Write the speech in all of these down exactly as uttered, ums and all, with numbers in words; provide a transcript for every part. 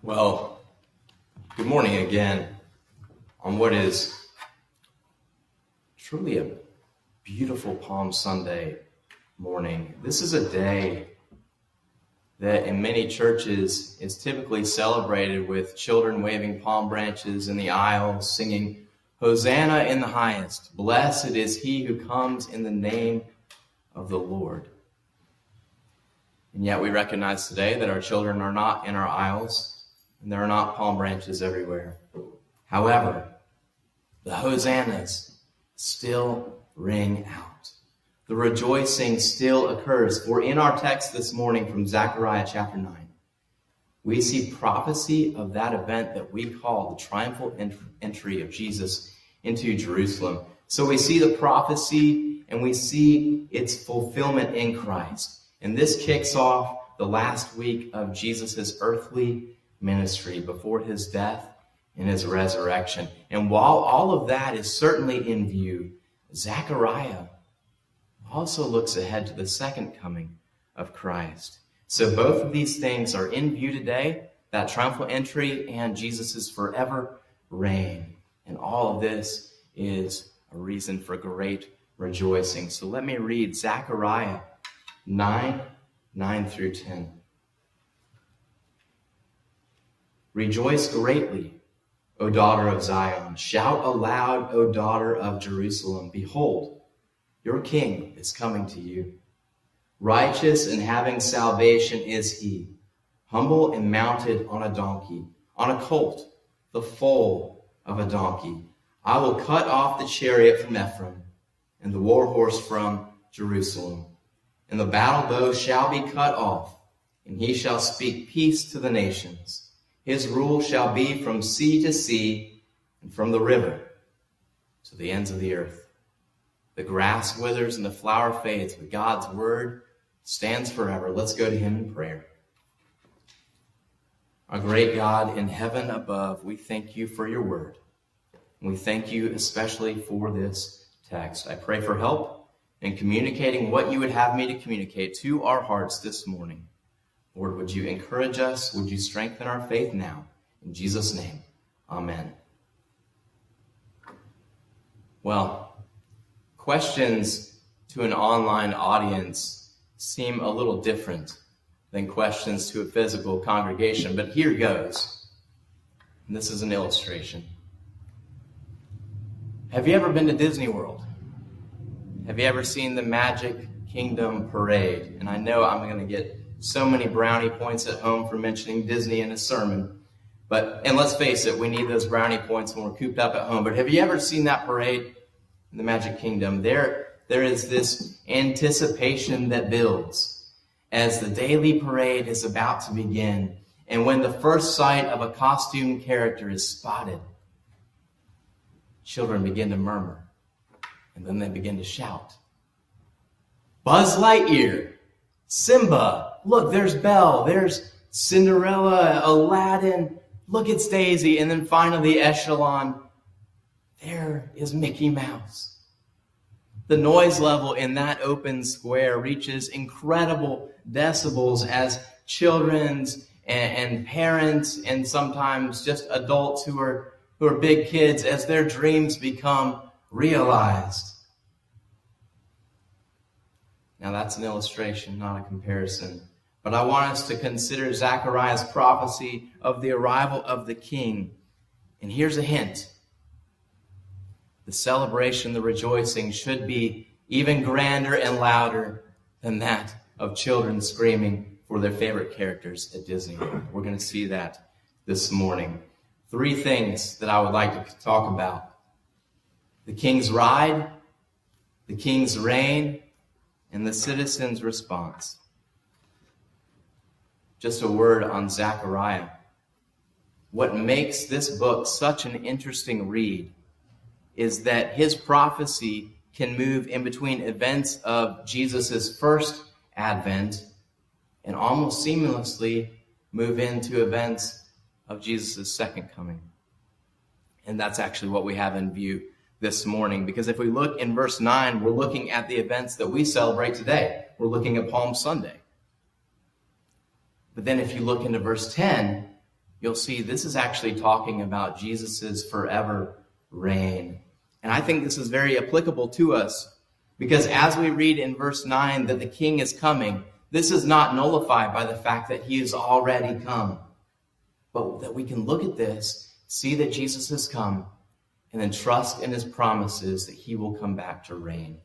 Well, good morning again on what is truly a beautiful Palm Sunday morning. This is a day that in many churches is typically celebrated with children waving palm branches in the aisles, singing, "Hosanna in the highest, blessed is he who comes in the name of the Lord." And yet we recognize today that our children are not in our aisles, and there are not palm branches everywhere. However, the hosannas still ring out. The rejoicing still occurs. For in our text this morning from Zechariah chapter nine, we see prophecy of that event that we call the triumphal entry of Jesus into Jerusalem. So we see the prophecy and we see its fulfillment in Christ. And this kicks off the last week of Jesus' earthly ministry before his death and his resurrection. And while all of that is certainly in view, Zechariah also looks ahead to the second coming of Christ. So both of these things are in view today, that triumphal entry and Jesus' forever reign. And all of this is a reason for great rejoicing. So let me read Zechariah nine, nine through ten. "Rejoice greatly, O daughter of Zion. Shout aloud, O daughter of Jerusalem. Behold, your king is coming to you. Righteous and having salvation is he, humble and mounted on a donkey, on a colt, the foal of a donkey. I will cut off the chariot from Ephraim and the war horse from Jerusalem. And the battle bow shall be cut off, and he shall speak peace to the nations. His rule shall be from sea to sea and from the river to the ends of the earth. The grass withers and the flower fades, but God's word stands forever." Let's go to him in prayer. Our great God in heaven above, we thank you for your word. And we thank you especially for this text. I pray for help in communicating what you would have me to communicate to our hearts this morning. Lord, would you encourage us? Would you strengthen our faith now? In Jesus' name, amen. Well, questions to an online audience seem a little different than questions to a physical congregation, but here goes. And this is an illustration. Have you ever been to Disney World? Have you ever seen the Magic Kingdom Parade? And I know I'm going to get so many brownie points at home for mentioning Disney in a sermon. But, and let's face it, we need those brownie points when we're cooped up at home. But have you ever seen that parade in the Magic Kingdom? There, there is this anticipation that builds as the daily parade is about to begin. And when the first sight of a costumed character is spotted, children begin to murmur. And then they begin to shout. Buzz Lightyear, Simba, look, there's Belle, there's Cinderella, Aladdin, look, it's Daisy, and then finally Echelon, there is Mickey Mouse. The noise level in that open square reaches incredible decibels as children's and, and parents and sometimes just adults who are who are big kids, as their dreams become realized. Now that's an illustration, not a comparison. But I want us to consider Zechariah's prophecy of the arrival of the king. And here's a hint. The celebration, the rejoicing should be even grander and louder than that of children screaming for their favorite characters at Disney World. We're going to see that this morning. Three things that I would like to talk about. The king's ride, the king's reign, and the citizens' response. Just a word on Zechariah. What makes this book such an interesting read is that his prophecy can move in between events of Jesus' first advent and almost seamlessly move into events of Jesus' second coming. And that's actually what we have in view this morning. Because if we look in verse nine, we're looking at the events that we celebrate today. We're looking at Palm Sunday. But then if you look into verse ten, you'll see this is actually talking about Jesus' forever reign. And I think this is very applicable to us because as we read in verse nine that the king is coming, this is not nullified by the fact that he has already come, but that we can look at this, see that Jesus has come, and then trust in his promises that he will come back to reign.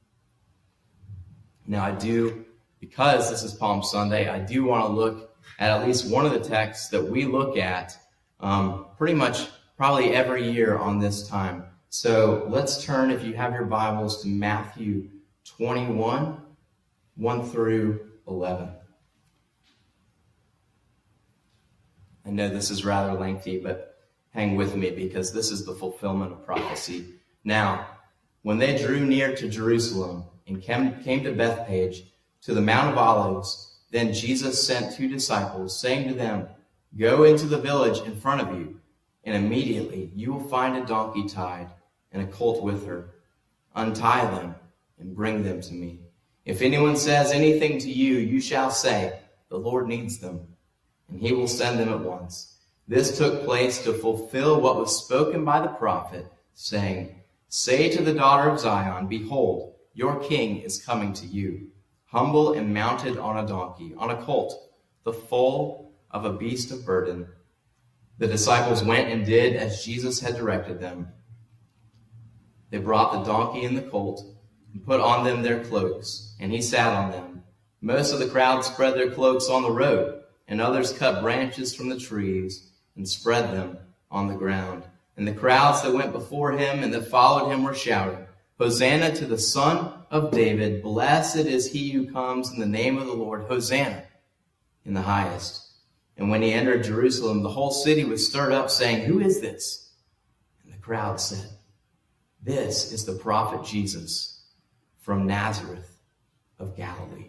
Now I do, because this is Palm Sunday, I do want to look at at least one of the texts that we look at um, pretty much probably every year on this time. So let's turn, if you have your Bibles, to Matthew twenty-one, one through eleven. I know this is rather lengthy, but hang with me because this is the fulfillment of prophecy. Now, when they drew near to Jerusalem and came, came to Bethphage, to the Mount of Olives, then Jesus sent two disciples, saying to them, "Go into the village in front of you, and immediately you will find a donkey tied and a colt with her. Untie them and bring them to me. If anyone says anything to you, you shall say, 'The Lord needs them,' and he will send them at once." This took place to fulfill what was spoken by the prophet, saying, "Say to the daughter of Zion, Behold, your king is coming to you, humble and mounted on a donkey, on a colt, the foal of a beast of burden." The disciples went and did as Jesus had directed them. They brought the donkey and the colt and put on them their cloaks, and he sat on them. Most of the crowd spread their cloaks on the road, and others cut branches from the trees and spread them on the ground. And the crowds that went before him and that followed him were shouting, "Hosanna to the Son of David. Blessed is he who comes in the name of the Lord. Hosanna in the highest." And when he entered Jerusalem, the whole city was stirred up, saying, "Who is this?" And the crowd said, "This is the prophet Jesus from Nazareth of Galilee."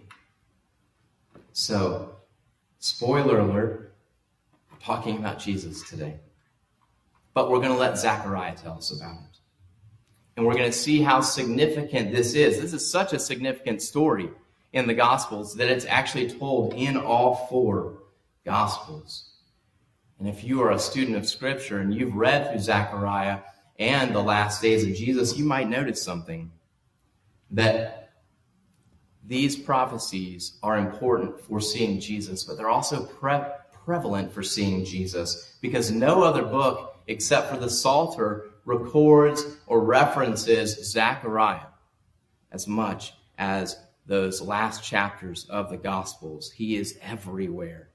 So, spoiler alert, we're talking about Jesus today. But we're going to let Zechariah tell us about it. And we're going to see how significant this is. This is such a significant story in the Gospels that it's actually told in all four Gospels. And if you are a student of Scripture and you've read through Zechariah and the last days of Jesus, you might notice something. That these prophecies are important for seeing Jesus, but they're also pre- prevalent for seeing Jesus because no other book except for the Psalter records or references Zechariah as much as those last chapters of the Gospels. He is everywhere.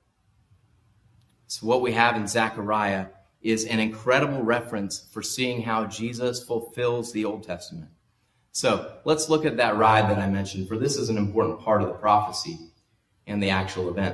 So what we have in Zechariah is an incredible reference for seeing how Jesus fulfills the Old Testament. So let's look at that ride that I mentioned, for this is an important part of the prophecy and the actual event.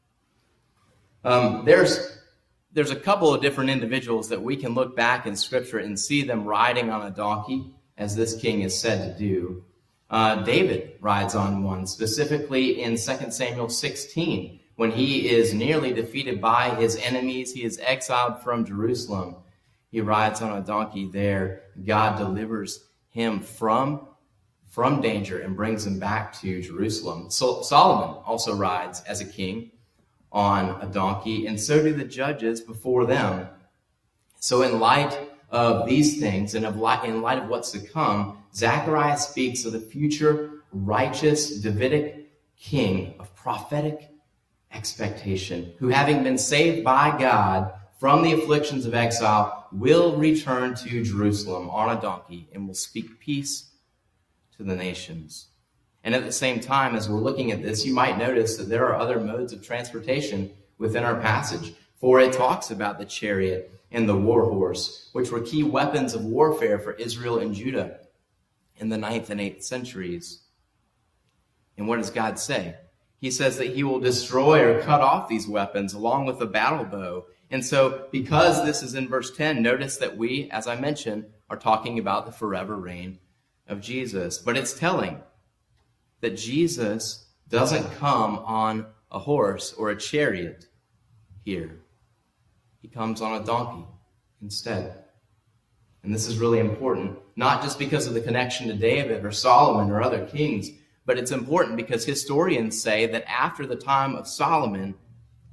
Um, there's There's a couple of different individuals that we can look back in Scripture and see them riding on a donkey, as this king is said to do. Uh, David rides on one, specifically in Second Samuel sixteen, when he is nearly defeated by his enemies. He is exiled from Jerusalem. He rides on a donkey there. God delivers him from, from danger and brings him back to Jerusalem. So Solomon also rides as a king on a donkey, and so do the judges before them. So in light of these things and of light, in light of what's to come, Zechariah speaks of the future righteous Davidic king of prophetic expectation, who, having been saved by God from the afflictions of exile, will return to Jerusalem on a donkey and will speak peace to the nations. And at the same time, as we're looking at this, you might notice that there are other modes of transportation within our passage. For it talks about the chariot and the war horse, which were key weapons of warfare for Israel and Judah in the ninth and eighth centuries. And what does God say? He says that he will destroy or cut off these weapons along with the battle bow. And so because this is in verse ten, notice that we, as I mentioned, are talking about the forever reign of Jesus. But it's telling that Jesus doesn't come on a horse or a chariot here. He comes on a donkey instead. And this is really important, not just because of the connection to David or Solomon or other kings, but it's important because historians say that after the time of Solomon,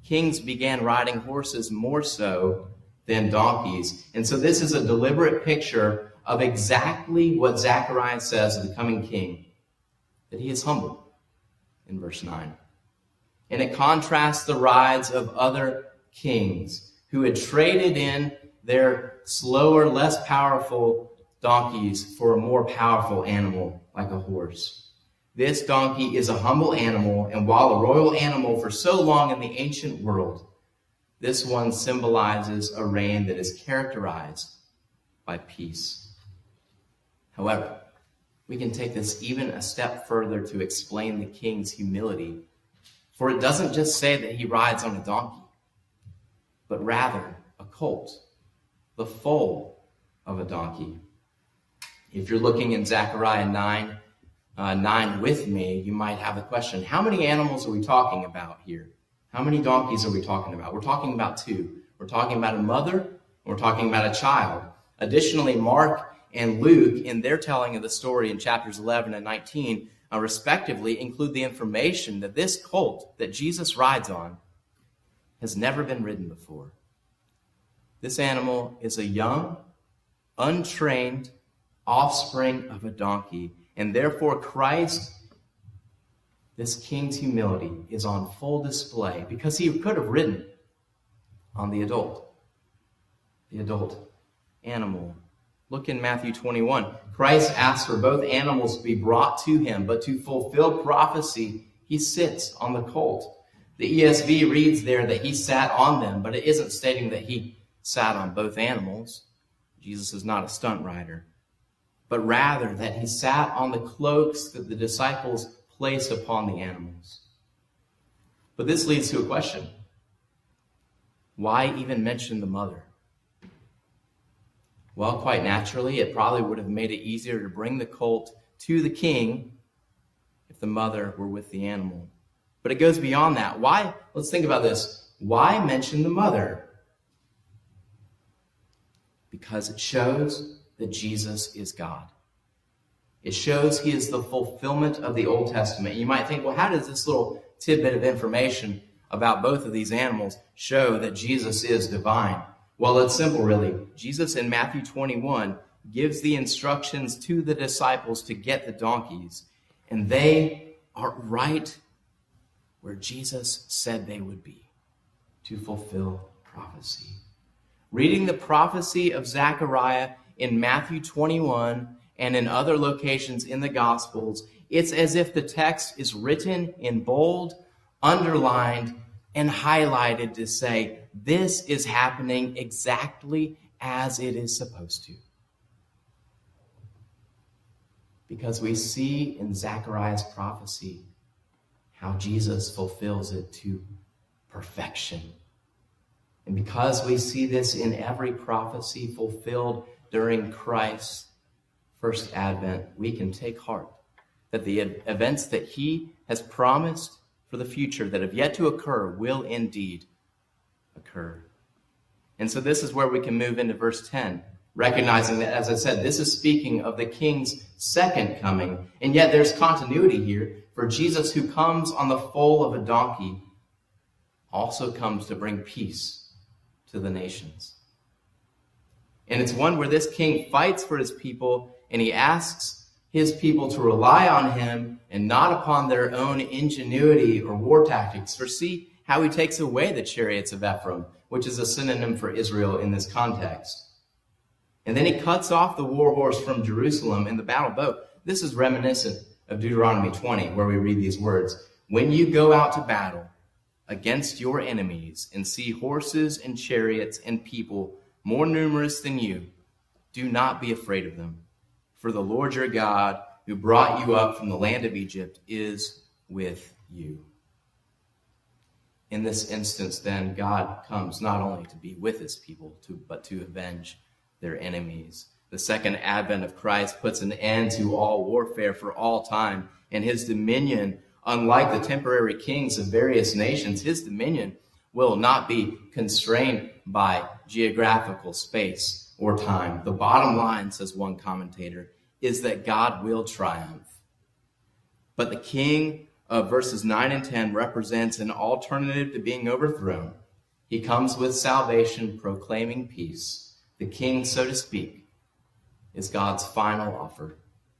kings began riding horses more so than donkeys. And so this is a deliberate picture of exactly what Zechariah says of the coming king, that he is humble in verse nine. And it contrasts the rides of other kings who had traded in their slower, less powerful donkeys for a more powerful animal like a horse. This donkey is a humble animal, and while a royal animal for so long in the ancient world, this one symbolizes a reign that is characterized by peace. However, we can take this even a step further to explain the king's humility, for it doesn't just say that he rides on a donkey, but rather a colt, the foal of a donkey. If you're looking in Zechariah nine, uh, nine with me, you might have the question, how many animals are we talking about here? How many donkeys are we talking about? We're talking about two. We're talking about a mother, and we're talking about a child. Additionally, Mark and Luke, in their telling of the story in chapters eleven and nineteen, uh, respectively, include the information that this colt that Jesus rides on has never been ridden before. This animal is a young, untrained offspring of a donkey, and therefore Christ, this king's humility, is on full display because he could have ridden on the adult, the adult animal. Look in Matthew twenty-one. Christ asks for both animals to be brought to him, but to fulfill prophecy, he sits on the colt. The E S V reads there that he sat on them, but it isn't stating that he sat on both animals. Jesus is not a stunt rider, but rather that he sat on the cloaks that the disciples placed upon the animals. But this leads to a question. Why even mention the mother? Well, quite naturally, it probably would have made it easier to bring the colt to the king if the mother were with the animal. But it goes beyond that. Why? Let's think about this. Why mention the mother? Because it shows that Jesus is God. It shows he is the fulfillment of the Old Testament. You might think, well, how does this little tidbit of information about both of these animals show that Jesus is divine? Well, it's simple, really. Jesus in Matthew twenty-one gives the instructions to the disciples to get the donkeys, and they are right where Jesus said they would be, to fulfill prophecy. Reading the prophecy of Zechariah in Matthew twenty-one and in other locations in the Gospels, it's as if the text is written in bold, underlined, and highlighted to say, this is happening exactly as it is supposed to. Because we see in Zechariah's prophecy how Jesus fulfills it to perfection. And because we see this in every prophecy fulfilled during Christ's first advent, we can take heart that the events that he has promised for the future that have yet to occur will indeed occur. And so this is where we can move into verse ten, recognizing that, as I said, this is speaking of the king's second coming. And yet there's continuity here, for Jesus, who comes on the foal of a donkey, also comes to bring peace to the nations. And it's one where this king fights for his people, and he asks his people to rely on him and not upon their own ingenuity or war tactics. For see how he takes away the chariots of Ephraim, which is a synonym for Israel in this context. And then he cuts off the war horse from Jerusalem in the battle boat. This is reminiscent of Deuteronomy twenty, where we read these words. When you go out to battle against your enemies and see horses and chariots and people more numerous than you, do not be afraid of them. For the Lord your God, who brought you up from the land of Egypt, is with you. In this instance, then, God comes not only to be with his people, to, but to avenge their enemies. The second advent of Christ puts an end to all warfare for all time, and his dominion, unlike the temporary kings of various nations, his dominion will not be constrained by geographical space or time. The bottom line, says one commentator, is that God will triumph. But the king of verses nine and ten represents an alternative to being overthrown. He comes with salvation, proclaiming peace. The king, so to speak, is God's final offer.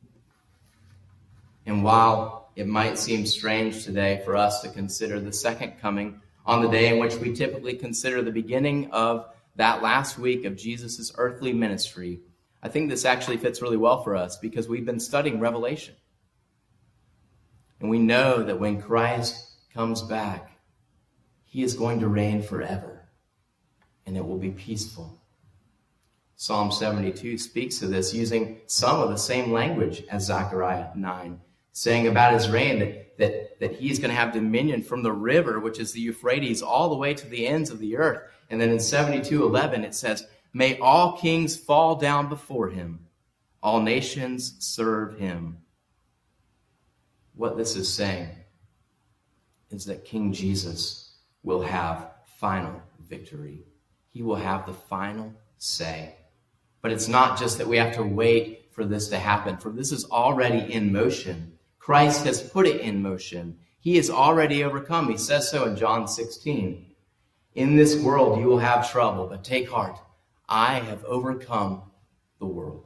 And while it might seem strange today for us to consider the second coming on the day in which we typically consider the beginning of that last week of Jesus' earthly ministry, I think this actually fits really well for us because we've been studying Revelation. And we know that when Christ comes back, he is going to reign forever, and it will be peaceful. Psalm seventy-two speaks of this using some of the same language as Zechariah nine, saying about his reign that, that, that he's going to have dominion from the river, which is the Euphrates, all the way to the ends of the earth. And then in seventy-two eleven, it says, may all kings fall down before him, all nations serve him. What this is saying is that King Jesus will have final victory. He will have the final say. But it's not just that we have to wait for this to happen, for this is already in motion. Christ has put it in motion. He has already overcome. He says so in John sixteen. In this world you will have trouble, but take heart. I have overcome the world.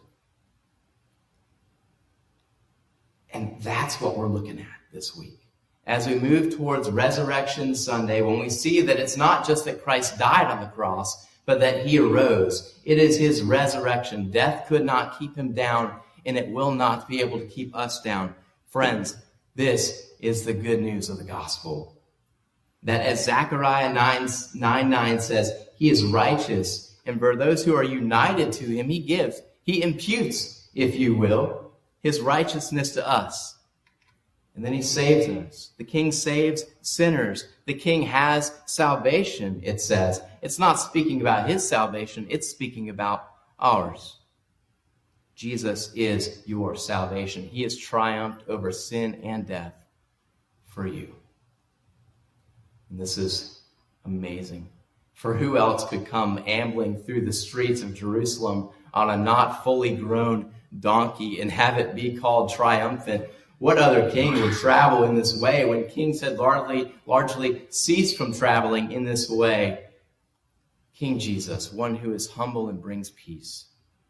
And that's what we're looking at this week. As we move towards Resurrection Sunday, when we see that it's not just that Christ died on the cross, but that he arose. It is his resurrection. Death could not keep him down, and it will not be able to keep us down. Friends, this is the good news of the gospel. That as Zechariah nine nine says, he is righteous, and for those who are united to him, he gives, he imputes, if you will, his righteousness to us. And then he saves us. The king saves sinners. The king has salvation, it says. It's not speaking about his salvation. It's speaking about ours. Jesus is your salvation. He has triumphed over sin and death for you. And this is amazing. For who else could come ambling through the streets of Jerusalem on a not fully grown donkey and have it be called triumphant? What other king would travel in this way when kings had largely, largely ceased from traveling in this way? King Jesus, one who is humble and brings peace.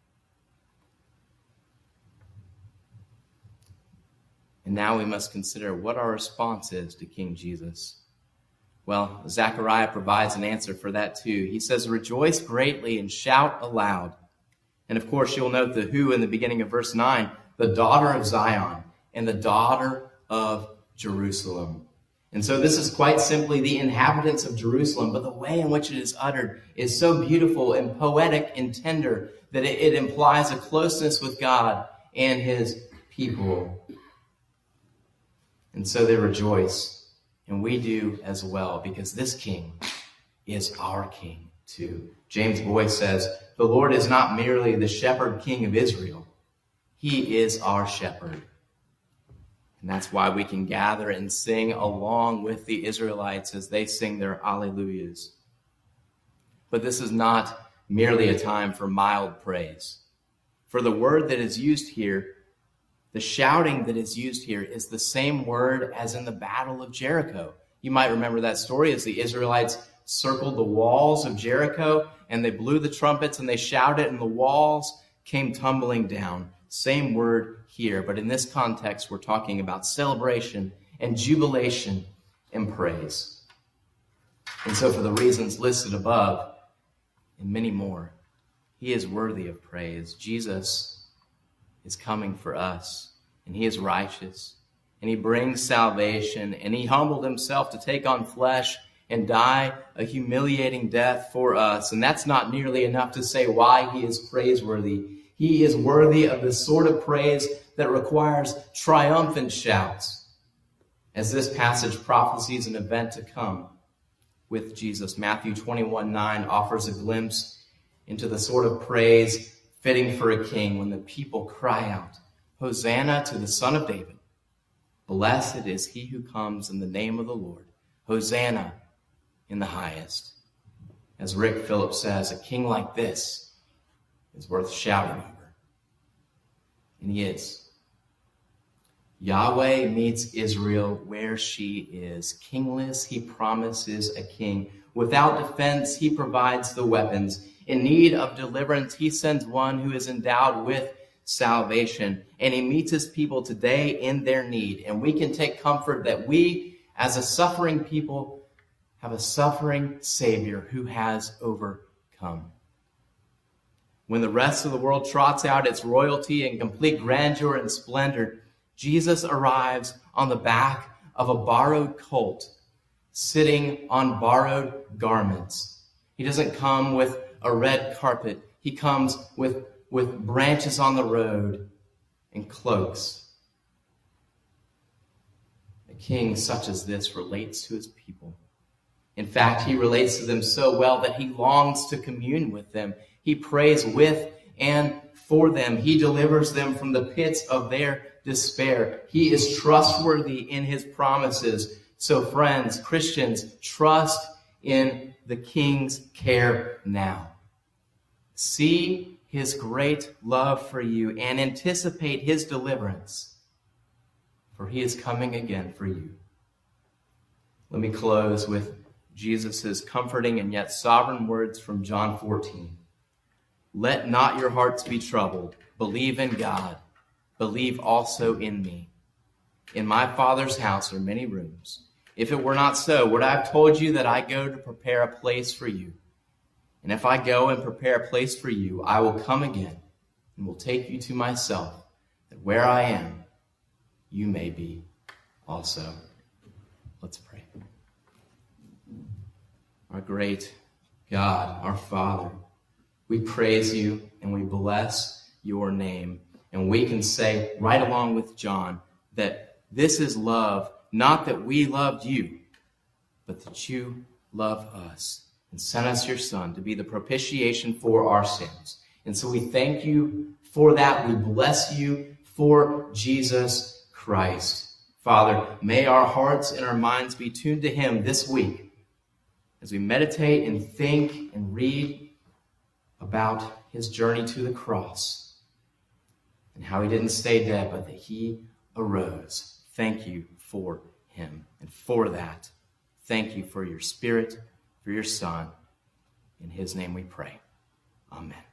And now we must consider what our response is to King Jesus. Well, Zechariah provides an answer for that too. He says, rejoice greatly and shout aloud. And of course, you'll note the who in the beginning of verse nine, the daughter of Zion and the daughter of Jerusalem. And so this is quite simply the inhabitants of Jerusalem, but the way in which it is uttered is so beautiful and poetic and tender that it, it implies a closeness with God and his people. And so they rejoice, and we do as well, because this king is our king too. James Boyce says, the Lord is not merely the shepherd king of Israel. He is our shepherd. And that's why we can gather and sing along with the Israelites as they sing their alleluias. But this is not merely a time for mild praise. For the word that is used here, the shouting that is used here, is the same word as in the Battle of Jericho. You might remember that story as the Israelites circled the walls of Jericho and they blew the trumpets and they shouted and the walls came tumbling down. Same word here, but in this context, we're talking about celebration and jubilation and praise. And so for the reasons listed above and many more, he is worthy of praise. Jesus is coming for us, and he is righteous, and he brings salvation, and he humbled himself to take on flesh and die a humiliating death for us. And that's not nearly enough to say why he is praiseworthy. He is worthy of the sort of praise that requires triumphant shouts, as this passage prophesies an event to come with Jesus. Matthew twenty-one nine offers a glimpse into the sort of praise fitting for a king when the people cry out, Hosanna to the Son of David. Blessed is he who comes in the name of the Lord. Hosanna in the highest. As Rick Phillips says, a king like this is worth shouting over. And he is. Yahweh meets Israel where she is. Kingless, he promises a king. Without defense, he provides the weapons. In need of deliverance, he sends one who is endowed with salvation. And he meets his people today in their need. And we can take comfort that we, as a suffering people, have a suffering Savior who has overcome. When the rest of the world trots out its royalty in complete grandeur and splendor, Jesus arrives on the back of a borrowed colt, sitting on borrowed garments. He doesn't come with a red carpet. He comes with, with branches on the road and cloaks. A king such as this relates to his people. In fact, he relates to them so well that he longs to commune with them. He prays with and for them. He delivers them from the pits of their despair. He is trustworthy in his promises. So friends, Christians, trust in the King's care now. See his great love for you and anticipate his deliverance, for he is coming again for you. Let me close with Jesus' comforting and yet sovereign words from John fourteen. Let not your hearts be troubled. Believe in God. Believe also in me. In my Father's house are many rooms. If it were not so, would I have told you that I go to prepare a place for you? And if I go and prepare a place for you, I will come again and will take you to myself, that where I am, you may be also. Let's pray. Our great God, our Father, we praise you and we bless your name. And we can say, right along with John, that this is love, not that we loved you, but that you love us and sent us your Son to be the propitiation for our sins. And so we thank you for that. We bless you for Jesus Christ. Father, may our hearts and our minds be tuned to him this week as we meditate and think and read about his journey to the cross and how he didn't stay dead, but that he arose. Thank you for him. And for that, thank you for your Spirit, for your Son. In his name we pray. Amen.